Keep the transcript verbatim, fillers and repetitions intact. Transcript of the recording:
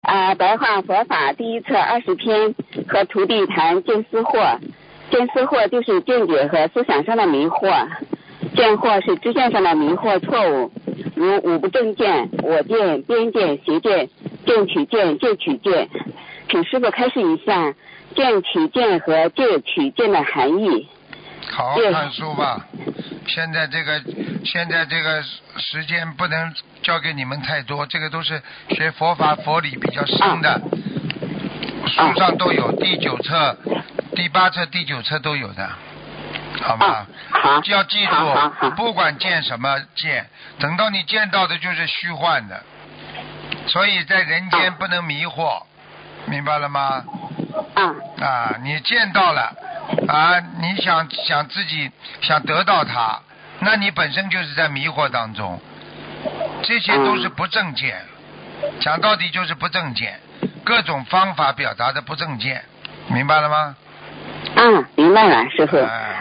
啊、白话佛法第一册二十篇和徒弟谈见思惑。见思惑就是见解和思想上的迷惑，见惑是知见上的迷惑错误，如五不正见、我见、边见、邪见、见取见、戒取见。请师父开示一下见取见和戒取见的含义。 好好看书吧。现在这个现在这个时间不能交给你们太多，这个都是学佛法佛理比较深的，书上都有，第九册、第八册、第九册都有的，好吗？ 好， 要记住，不管见什么见，等到你见到的就是虚幻的，所以在人间不能迷惑，明白了吗？啊，你见到了啊，你想想自己想得到它，那你本身就是在迷惑当中，这些都是不正见，讲到底就是不正见，各种方法表达的不正见，明白了吗？ 嗯，明白了，师傅。 哎